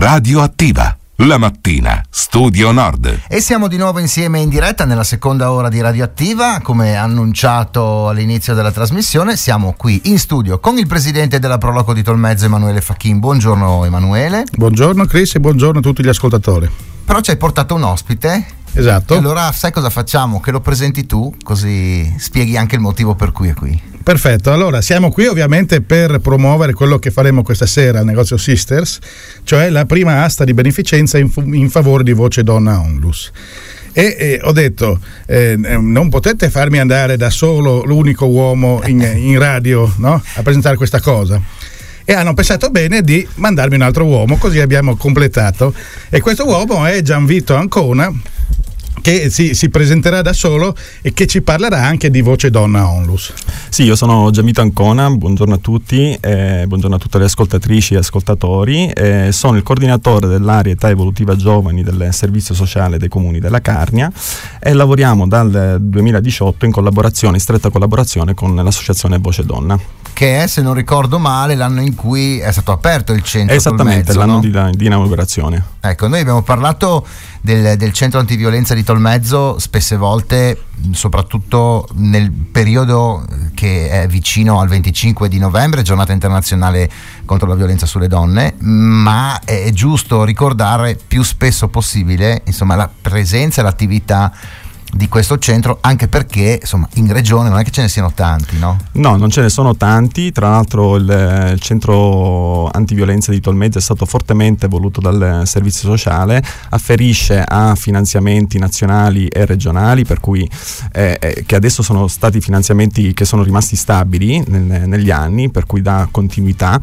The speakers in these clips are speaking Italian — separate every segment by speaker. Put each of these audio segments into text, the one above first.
Speaker 1: Radioattiva, la mattina, Studio Nord.
Speaker 2: E siamo di nuovo insieme in diretta nella seconda ora di Radioattiva. Come annunciato all'inizio della trasmissione, siamo qui in studio con il presidente della Proloco di Tolmezzo, Emanuele Facchin. Buongiorno Emanuele.
Speaker 3: Buongiorno Chris e buongiorno a tutti gli ascoltatori.
Speaker 2: Però ci hai portato un ospite.
Speaker 3: Esatto.
Speaker 2: E allora sai cosa facciamo? Che lo presenti tu, così spieghi anche il motivo per cui è qui.
Speaker 3: Perfetto, allora siamo qui ovviamente per promuovere quello che faremo questa sera al negozio Sisters, cioè la prima asta di beneficenza in favore di Voce Donna Onlus. E ho detto, non potete farmi andare da solo, l'unico uomo in radio, no? A presentare questa cosa. E hanno pensato bene di mandarmi un altro uomo, così abbiamo completato. E questo uomo è Gianvito Ancona, che si presenterà da solo e che ci parlerà anche di Voce Donna Onlus.
Speaker 4: Sì, io sono Gianvito Ancona, buongiorno a tutti, buongiorno a tutte le ascoltatrici e ascoltatori. Sono il coordinatore dell'area età evolutiva giovani del servizio sociale dei comuni della Carnia e lavoriamo dal 2018 in stretta collaborazione con l'associazione Voce Donna.
Speaker 2: Che è, se non ricordo male, l'anno in cui è stato aperto il centro.
Speaker 4: Esattamente,
Speaker 2: Tolmezzo,
Speaker 4: l'anno
Speaker 2: no?
Speaker 4: di inaugurazione.
Speaker 2: Ecco, noi abbiamo parlato del centro antiviolenza di Tolmezzo spesse volte, soprattutto nel periodo che è vicino al 25 di novembre, giornata internazionale contro la violenza sulle donne, ma è giusto ricordare più spesso possibile, insomma, la presenza e l'attività di questo centro, anche perché insomma in regione non è che ce ne siano tanti, no?
Speaker 4: No, non ce ne sono tanti. Tra l'altro il centro antiviolenza di Tolmezzo è stato fortemente voluto dal servizio sociale, afferisce a finanziamenti nazionali e regionali, per cui che adesso sono stati finanziamenti che sono rimasti stabili negli anni, per cui dà continuità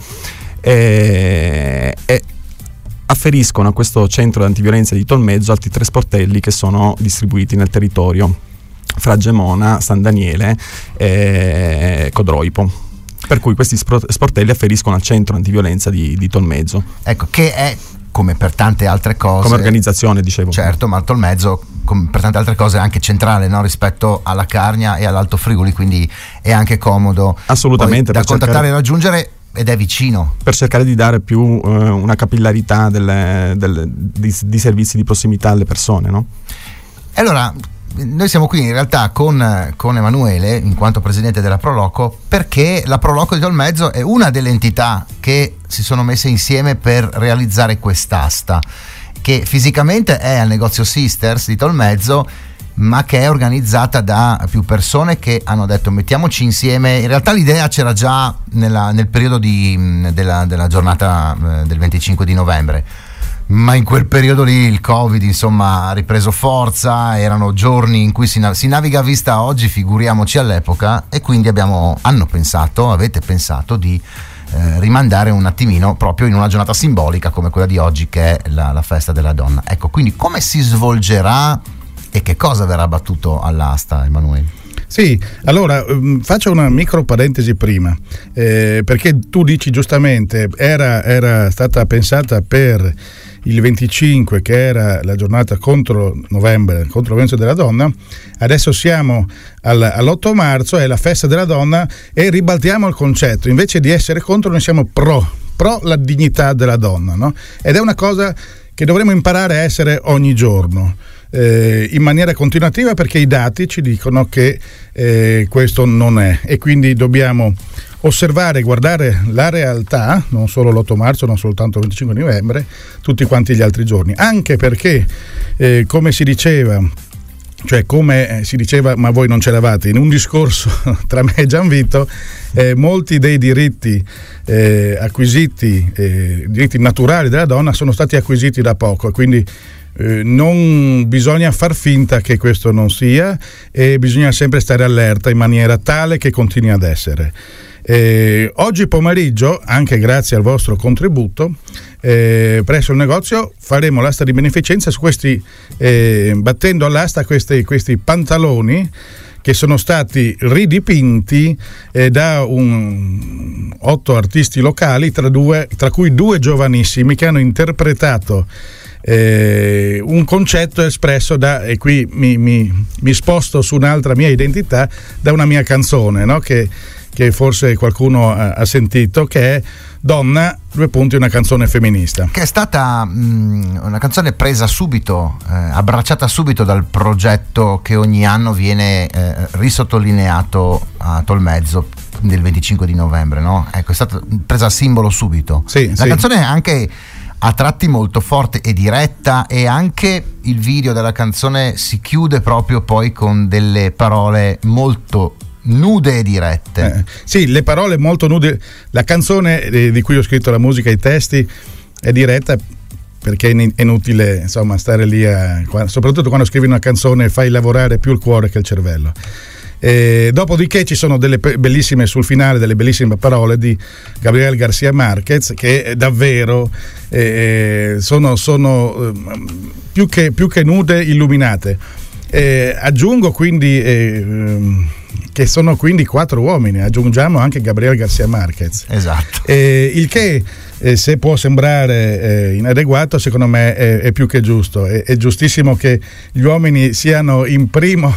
Speaker 4: e afferiscono a questo centro di antiviolenza di Tolmezzo altri 3 sportelli che sono distribuiti nel territorio: Fragemona, San Daniele e Codroipo. Per cui questi sportelli afferiscono al centro antiviolenza di Tolmezzo.
Speaker 2: Ecco, che è, come per tante altre cose,
Speaker 4: come organizzazione, dicevo.
Speaker 2: Certo, ma Tolmezzo, come per tante altre cose, è anche centrale, no? Rispetto alla Carnia e all'Alto Friuli, quindi è anche comodo
Speaker 4: assolutamente
Speaker 2: da contattare e raggiungere, ed è vicino,
Speaker 4: per cercare di dare più una capillarità di servizi di prossimità alle persone, no?
Speaker 2: E allora noi siamo qui in realtà con Emanuele, in quanto presidente della Proloco, perché la Proloco di Tolmezzo è una delle entità che si sono messe insieme per realizzare quest'asta, che fisicamente è al negozio Sisters di Tolmezzo, ma che è organizzata da più persone che hanno detto mettiamoci insieme. In realtà l'idea c'era già nel periodo della giornata del 25 di novembre, ma in quel periodo lì il Covid insomma ha ripreso forza, erano giorni in cui si naviga a vista oggi, figuriamoci all'epoca, e quindi avete pensato di rimandare un attimino proprio in una giornata simbolica come quella di oggi, che è la festa della donna. Ecco, quindi come si svolgerà e che cosa verrà battuto all'asta, Emanuele?
Speaker 3: Sì, allora faccio una micro parentesi prima, perché tu dici giustamente era stata pensata per il 25, che era la giornata contro novembre, contro la violenza della donna. Adesso siamo all'8 marzo, è la festa della donna, e ribaltiamo il concetto: invece di essere contro, noi siamo pro la dignità della donna, no? Ed è una cosa che dovremmo imparare a essere ogni giorno, in maniera continuativa, perché i dati ci dicono che questo non è, e quindi dobbiamo osservare, guardare la realtà, non solo l'8 marzo, non soltanto il 25 novembre, tutti quanti gli altri giorni, anche perché come si diceva, ma voi non c'eravate, in un discorso tra me e Gianvito, molti dei diritti acquisiti, diritti naturali della donna, sono stati acquisiti da poco, e quindi non bisogna far finta che questo non sia, e bisogna sempre stare allerta in maniera tale che continui ad essere. Oggi pomeriggio, anche grazie al vostro contributo, presso il negozio faremo l'asta di beneficenza su questi, battendo all'asta questi pantaloni che sono stati ridipinti da 8 artisti locali, tra cui 2 giovanissimi che hanno interpretato un concetto espresso e qui mi sposto su un'altra mia identità, da una mia canzone, no? che che forse qualcuno ha sentito, che è Donna, una canzone femminista.
Speaker 2: Che è stata una canzone presa subito, abbracciata subito dal progetto che ogni anno viene risottolineato a Tolmezzo del 25 di novembre, no? Ecco, è stata presa a simbolo subito.
Speaker 3: Sì,
Speaker 2: la canzone è anche a tratti molto forte e diretta, e anche il video della canzone si chiude proprio poi con delle parole molto nude e dirette.
Speaker 3: Sì, le parole molto nude. La canzone di cui ho scritto la musica e i testi è diretta, perché è inutile, insomma, stare lì soprattutto quando scrivi una canzone fai lavorare più il cuore che il cervello. Dopodiché ci sono delle bellissime, sul finale, delle bellissime parole di Gabriel García Márquez, che davvero sono più che nude, illuminate. Aggiungo quindi che sono quindi 4 uomini, aggiungiamo anche Gabriel García Márquez.
Speaker 2: Esatto.
Speaker 3: Il che se può sembrare inadeguato, secondo me è più che giusto. È giustissimo che gli uomini siano in primo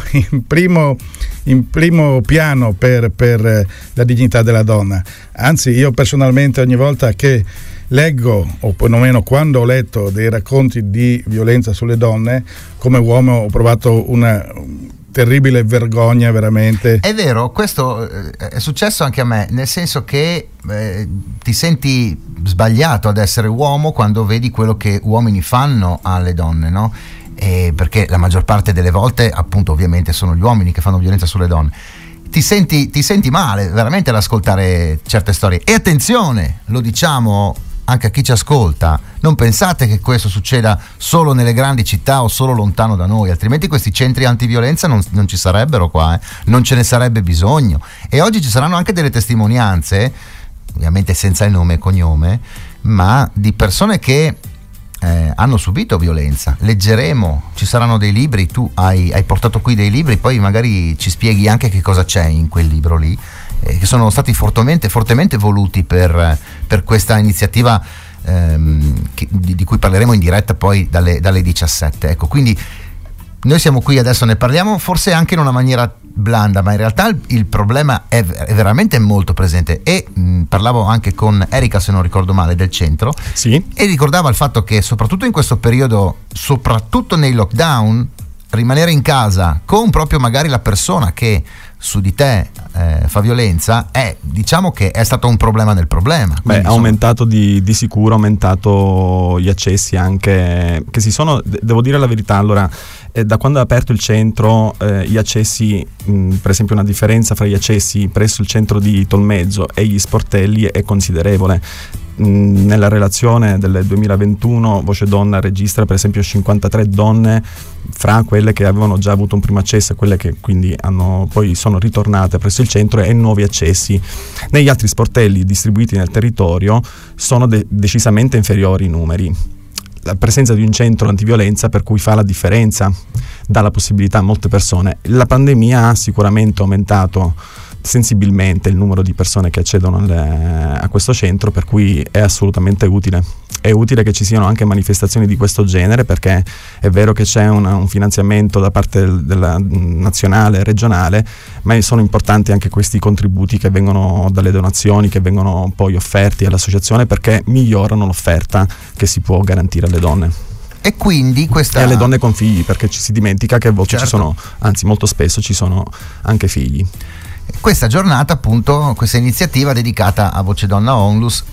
Speaker 3: piano per la dignità della donna. Anzi, io personalmente ogni volta che leggo, o perlomeno quando ho letto dei racconti di violenza sulle donne, come uomo ho provato una terribile vergogna, veramente.
Speaker 2: È vero, questo è successo anche a me, nel senso che ti senti sbagliato ad essere uomo quando vedi quello che uomini fanno alle donne, no? Perché la maggior parte delle volte, appunto, ovviamente sono gli uomini che fanno violenza sulle donne. Ti senti male veramente ad ascoltare certe storie. E attenzione, lo diciamo anche a chi ci ascolta, non pensate che questo succeda solo nelle grandi città o solo lontano da noi, altrimenti questi centri antiviolenza non ci sarebbero qua, non ce ne sarebbe bisogno. E oggi ci saranno anche delle testimonianze, ovviamente senza il nome e cognome, ma di persone che hanno subito violenza. Leggeremo, ci saranno dei libri, tu hai portato qui dei libri, poi magari ci spieghi anche che cosa c'è in quel libro lì, che sono stati fortemente voluti per questa iniziativa di cui parleremo in diretta poi dalle 17. Ecco, quindi noi siamo qui adesso, ne parliamo forse anche in una maniera blanda, ma in realtà il problema è veramente molto presente. E parlavo anche con Erika, se non ricordo male, del centro,
Speaker 4: sì,
Speaker 2: e ricordava il fatto che soprattutto in questo periodo, soprattutto nei lockdown, rimanere in casa con proprio magari la persona che su di te fa violenza, diciamo che è stato un problema nel problema.
Speaker 4: Quindi, ha aumentato di sicuro, aumentato gli accessi anche, che si sono, devo dire la verità, allora da quando è aperto il centro gli accessi, per esempio una differenza fra gli accessi presso il centro di Tolmezzo e gli sportelli è considerevole. Nella relazione del 2021 Voce Donna registra per esempio 53 donne fra quelle che avevano già avuto un primo accesso e quelle che quindi poi sono ritornate presso il centro, e nuovi accessi. Negli altri sportelli distribuiti nel territorio sono decisamente inferiori i numeri. La presenza di un centro antiviolenza per cui fa la differenza, dà la possibilità a molte persone. La pandemia ha sicuramente aumentato sensibilmente il numero di persone che accedono a questo centro, per cui è assolutamente utile. È utile che ci siano anche manifestazioni di questo genere, perché è vero che c'è un finanziamento da parte della nazionale, regionale, ma sono importanti anche questi contributi che vengono dalle donazioni, che vengono poi offerti all'associazione, perché migliorano l'offerta che si può garantire alle donne.
Speaker 2: E quindi
Speaker 4: e alle donne con figli, perché ci si dimentica che a volte
Speaker 2: certo,
Speaker 4: ci sono, anzi molto spesso ci sono anche figli.
Speaker 2: Questa giornata, appunto, questa iniziativa dedicata a Voce Donna Onlus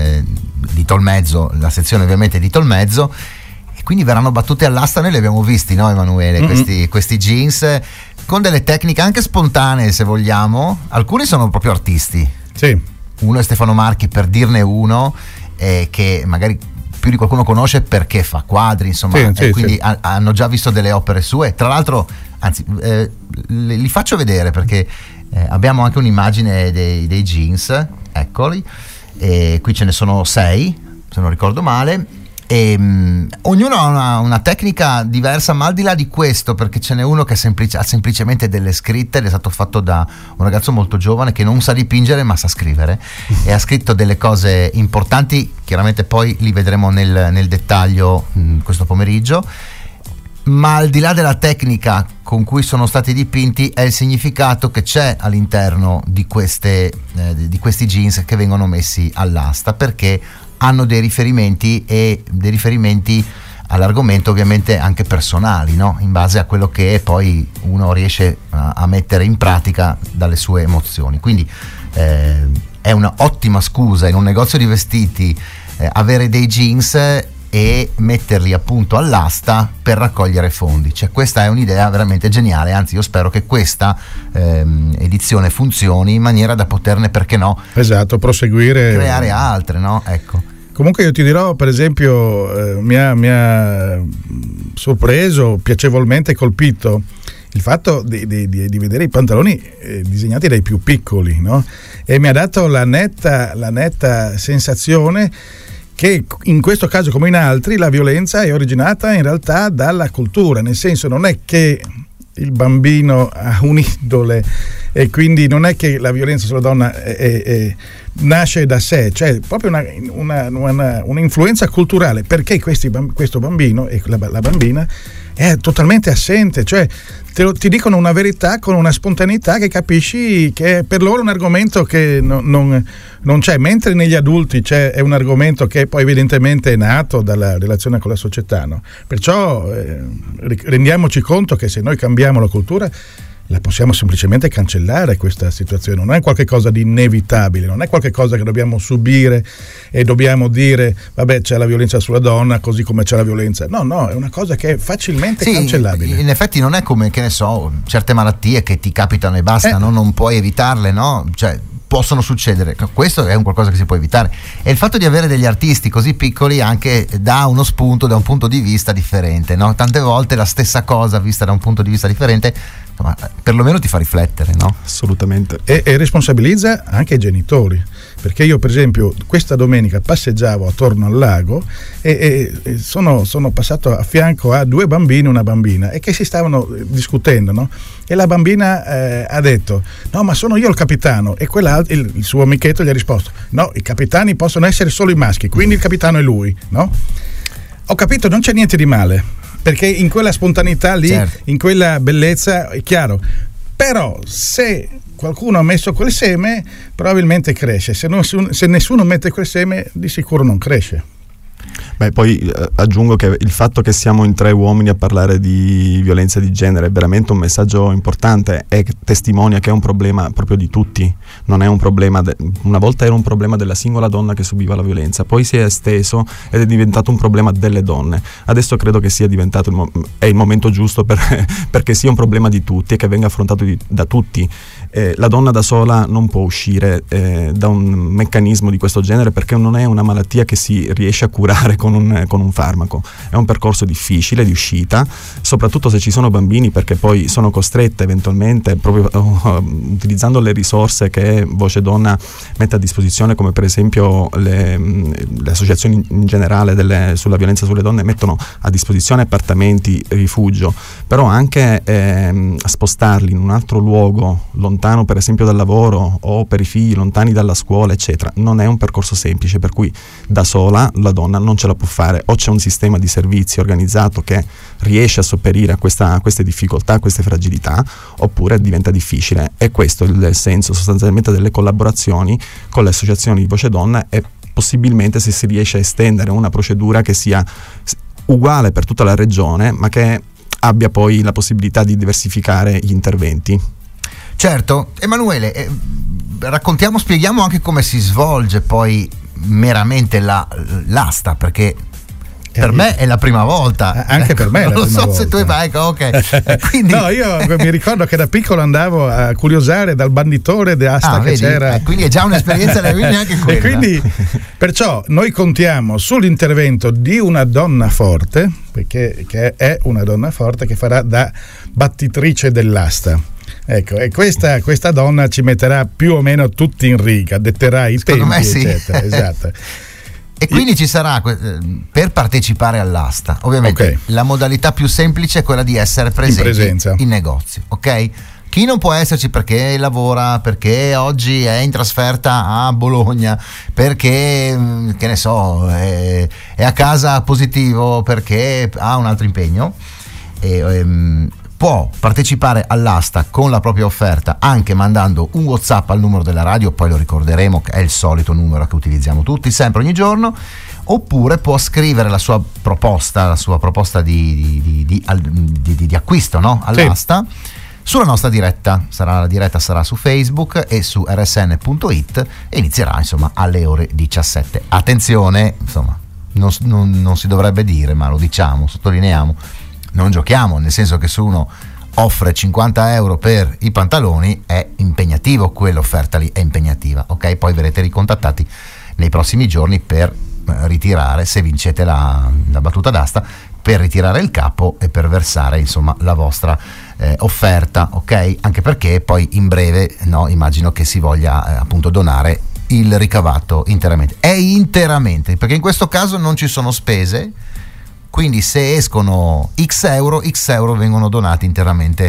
Speaker 2: di Tolmezzo, la sezione ovviamente di Tolmezzo, e quindi verranno battute all'asta. Noi li abbiamo visti, no, Emanuele, questi jeans con delle tecniche anche spontanee, se vogliamo. Alcuni sono proprio artisti.
Speaker 3: Sì.
Speaker 2: Uno è Stefano Marchi, per dirne uno, che magari più di qualcuno conosce perché fa quadri, insomma,
Speaker 3: sì,
Speaker 2: quindi
Speaker 3: sì.
Speaker 2: Hanno già visto delle opere sue. Tra l'altro, anzi, li faccio vedere, perché abbiamo anche un'immagine dei jeans, eccoli, e qui ce ne sono 6, se non ricordo male, e ognuno ha una tecnica diversa, ma al di là di questo, perché ce n'è uno che ha semplicemente delle scritte, ed è stato fatto da un ragazzo molto giovane che non sa dipingere ma sa scrivere, e ha scritto delle cose importanti. Chiaramente poi li vedremo nel dettaglio questo pomeriggio. ma al di là della tecnica con cui sono stati dipinti è il significato che c'è all'interno di questi jeans che vengono messi all'asta, perché hanno dei riferimenti all'argomento ovviamente anche personali, no? In base a quello che poi uno riesce a mettere in pratica dalle sue emozioni. Quindi è una ottima scusa in un negozio di vestiti avere dei jeans e metterli appunto all'asta per raccogliere fondi. Cioè, questa è un'idea veramente geniale, anzi io spero che questa edizione funzioni in maniera da poterne, perché no,
Speaker 3: esatto, proseguire,
Speaker 2: creare altre, no? Ecco.
Speaker 3: Comunque io ti dirò, per esempio, mi ha sorpreso, piacevolmente colpito il fatto di vedere i pantaloni disegnati dai più piccoli, no? E mi ha dato la netta sensazione che in questo caso come in altri la violenza è originata in realtà dalla cultura, nel senso, non è che il bambino ha un'indole e quindi non è che la violenza sulla donna nasce da sé, cioè proprio un'influenza culturale, perché questo bambino e la bambina è totalmente assente, cioè ti dicono una verità con una spontaneità che capisci che per loro è un argomento che non c'è, mentre negli adulti è un argomento che poi evidentemente è nato dalla relazione con la società, no? Perciò rendiamoci conto che se noi cambiamo la cultura la possiamo semplicemente cancellare questa situazione, non è qualcosa di inevitabile, non è qualcosa che dobbiamo subire e dobbiamo dire vabbè c'è la violenza sulla donna così come c'è la violenza, no, è una cosa che è facilmente cancellabile.
Speaker 2: In effetti non è come, che ne so, certe malattie che ti capitano e basta, no? Non puoi evitarle, no? Cioè possono succedere, questo è un qualcosa che si può evitare, e il fatto di avere degli artisti così piccoli anche dà uno spunto da un punto di vista differente, no? Tante volte la stessa cosa vista da un punto di vista differente, insomma, perlomeno ti fa riflettere, no?
Speaker 4: Assolutamente.
Speaker 3: E responsabilizza anche i genitori, perché io per esempio questa domenica passeggiavo attorno al lago e sono passato a fianco a 2 bambini e una bambina e che si stavano discutendo, no? E la bambina ha detto no, ma sono io il capitano, e il suo amichetto gli ha risposto no, i capitani possono essere solo i maschi, quindi il capitano è lui, no? Ho capito, non c'è niente di male, perché in quella spontaneità lì, certo, in quella bellezza è chiaro, però se qualcuno ha messo quel seme probabilmente cresce, se nessuno mette quel seme di sicuro non cresce.
Speaker 4: Beh, poi aggiungo che il fatto che siamo in 3 uomini a parlare di violenza di genere è veramente un messaggio importante e testimonia che è un problema proprio di tutti, non è un problema una volta era un problema della singola donna che subiva la violenza, poi si è esteso ed è diventato un problema delle donne. Adesso credo che sia diventato è il momento giusto perché sia un problema di tutti e che venga affrontato da tutti. La donna da sola non può uscire da un meccanismo di questo genere, perché non è una malattia che si riesce a curare con un farmaco, è un percorso difficile di uscita, soprattutto se ci sono bambini, perché poi sono costrette eventualmente, proprio utilizzando le risorse che Voce Donna mette a disposizione, come per esempio le associazioni in generale sulla violenza sulle donne mettono a disposizione appartamenti, rifugio, però anche spostarli in un altro luogo lontano per esempio dal lavoro o per i figli lontani dalla scuola eccetera, non è un percorso semplice, per cui da sola la donna non ce la può fare, o c'è un sistema di servizi organizzato che riesce a sopperire a queste difficoltà, a queste fragilità, oppure diventa difficile, e questo è il senso sostanzialmente delle collaborazioni con le associazioni di Voce Donna, e possibilmente se si riesce a estendere una procedura che sia uguale per tutta la regione ma che abbia poi la possibilità di diversificare gli interventi.
Speaker 2: Certo. Emanuele, spieghiamo anche come si svolge poi meramente l'asta, perché per me è la prima volta.
Speaker 3: Anche per me è la prima volta.
Speaker 2: Non lo so se tu vai, ok. Quindi...
Speaker 3: No, io mi ricordo che da piccolo andavo a curiosare dal banditore d'asta che
Speaker 2: vedi?
Speaker 3: c'era.
Speaker 2: Quindi è già un'esperienza da quindi anche quella.
Speaker 3: E quindi perciò noi contiamo sull'intervento di una donna forte, perché che è una donna forte che farà da battitrice dell'asta. Ecco, e questa donna ci metterà più o meno tutti in riga, detterà i tempi, eccetera. Esatto.
Speaker 2: E quindi ci sarà, per partecipare all'asta, ovviamente la modalità più semplice è quella di essere presenti in negozio, ok? Chi non può esserci perché lavora, perché oggi è in trasferta a Bologna, perché che ne so, è a casa positivo, perché ha un altro impegno, può partecipare all'asta con la propria offerta anche mandando un WhatsApp al numero della radio, poi lo ricorderemo che è il solito numero che utilizziamo tutti sempre ogni giorno, oppure può scrivere la sua proposta di acquisto, no? All'asta. Sì. Sulla nostra diretta, la diretta sarà su Facebook e su rsn.it e inizierà insomma alle ore 17. Attenzione, insomma, non si dovrebbe dire, ma lo diciamo, sottolineiamo, non giochiamo, nel senso che se uno offre 50 euro per i pantaloni è impegnativo, quell'offerta lì è impegnativa, ok? Poi verrete ricontattati nei prossimi giorni per ritirare, se vincete la battuta d'asta, per ritirare il capo e per versare insomma la vostra offerta, ok? Anche perché poi in breve, no, immagino che si voglia appunto donare il ricavato interamente. È interamente, perché in questo caso non ci sono spese, quindi se escono X euro vengono donati interamente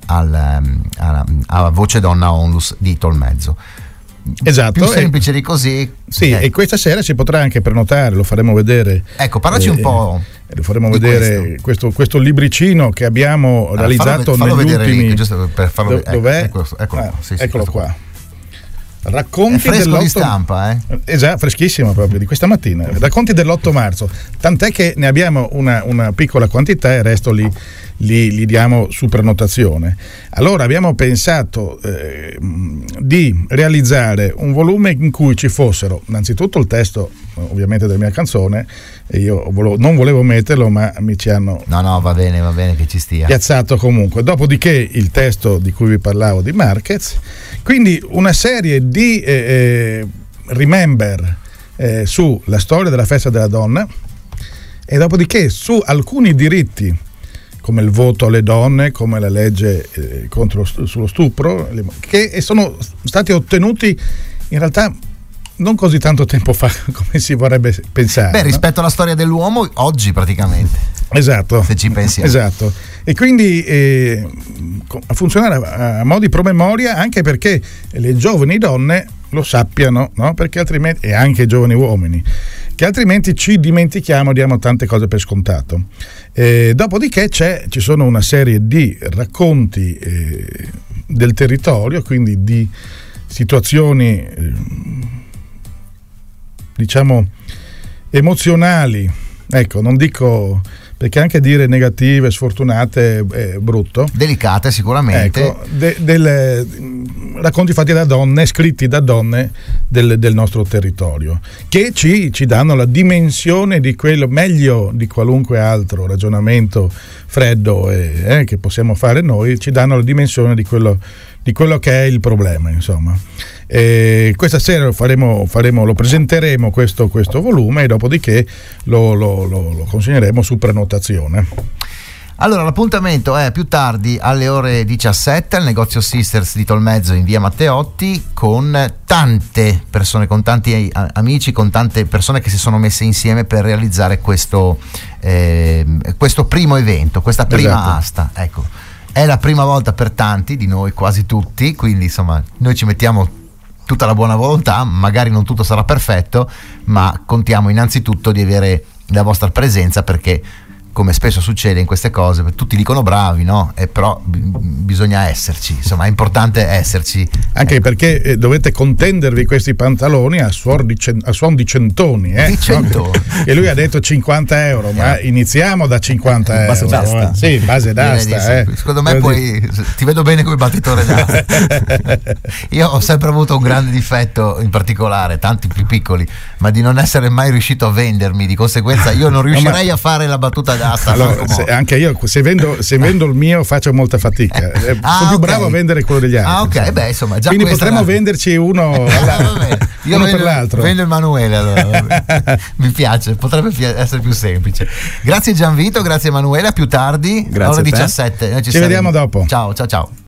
Speaker 2: a Voce Donna Onlus di Tolmezzo.
Speaker 3: Esatto,
Speaker 2: più semplice di così.
Speaker 3: Sì, e questa sera si potrà anche prenotare, lo faremo vedere.
Speaker 2: Ecco, parlaci un po'.
Speaker 3: Lo faremo vedere questo libricino che abbiamo realizzato
Speaker 2: fallo
Speaker 3: negli
Speaker 2: vedere
Speaker 3: ultimi.
Speaker 2: Lì, giusto per farlo
Speaker 3: dov'è?
Speaker 2: Eccolo
Speaker 3: qua. Racconti
Speaker 2: è fresco di stampa,
Speaker 3: Esatto, freschissimo proprio di questa mattina. Racconti dell'8 marzo, tant'è che ne abbiamo una piccola quantità e il resto li diamo su prenotazione. Allora abbiamo pensato di realizzare un volume in cui ci fossero innanzitutto il testo ovviamente della mia canzone, e io non volevo metterlo, ma mi ci hanno
Speaker 2: va bene che ci stia
Speaker 3: piazzato comunque. Dopodiché il testo di cui vi parlavo di Marquez, quindi una serie di remember sulla storia della festa della donna, e dopodiché su alcuni diritti come il voto alle donne, come la legge sullo stupro, che sono stati ottenuti in realtà non così tanto tempo fa come si vorrebbe pensare.
Speaker 2: Rispetto alla storia dell'uomo oggi praticamente.
Speaker 3: Esatto.
Speaker 2: Se ci pensiamo.
Speaker 3: Esatto. E quindi a funzionare a mo' di promemoria, anche perché le giovani donne lo sappiano, no? Perché altrimenti, e anche i giovani uomini, che altrimenti ci dimentichiamo, diamo tante cose per scontato. Dopodiché ci sono una serie di racconti del territorio, quindi di situazioni diciamo emozionali, ecco, non dico, perché anche dire negative, sfortunate è brutto,
Speaker 2: delicate sicuramente,
Speaker 3: ecco, racconti fatti da donne, scritti da donne del nostro territorio, che ci danno la dimensione di quello, meglio di qualunque altro ragionamento freddo che possiamo fare noi, ci danno la dimensione di quello che è il problema, insomma. Questa sera lo presenteremo questo volume, e dopodiché lo consegneremo su prenotazione.
Speaker 2: Allora l'appuntamento è più tardi alle ore 17 al negozio Sisters di Tolmezzo in via Matteotti, con tante persone, con tanti amici, con tante persone che si sono messe insieme per realizzare questo primo evento, questa prima asta, ecco. È la prima volta per tanti di noi, quasi tutti, quindi insomma noi ci mettiamo tutta la buona volontà, magari non tutto sarà perfetto, ma contiamo innanzitutto di avere la vostra presenza, perché come spesso succede in queste cose, tutti dicono bravi, no? Però bisogna esserci, insomma è importante esserci.
Speaker 3: Anche perché dovete contendervi questi pantaloni a suon di centoni.
Speaker 2: Di centoni.
Speaker 3: No? E lui ha detto 50 euro, ma iniziamo da 50 euro.
Speaker 4: Base d'asta.
Speaker 3: Sì, base d'asta.
Speaker 2: Secondo me poi ti vedo bene come battitore d'asta. Io ho sempre avuto un grande difetto, in particolare, tanti più piccoli, ma di non essere mai riuscito a vendermi, di conseguenza io non riuscirei a fare la battuta d'asta.
Speaker 3: Allora, anche io se vendo il mio faccio molta fatica, sono più bravo a vendere quello degli altri.
Speaker 2: Insomma, già
Speaker 3: quindi potremmo venderci uno
Speaker 2: io
Speaker 3: per l'altro.
Speaker 2: Vendo il Emanuele, allora. Mi piace, potrebbe essere più semplice. Grazie Gianvito, grazie Emanuele, a più tardi,
Speaker 4: grazie
Speaker 2: ore 17.
Speaker 3: Ci vediamo dopo.
Speaker 2: Ciao.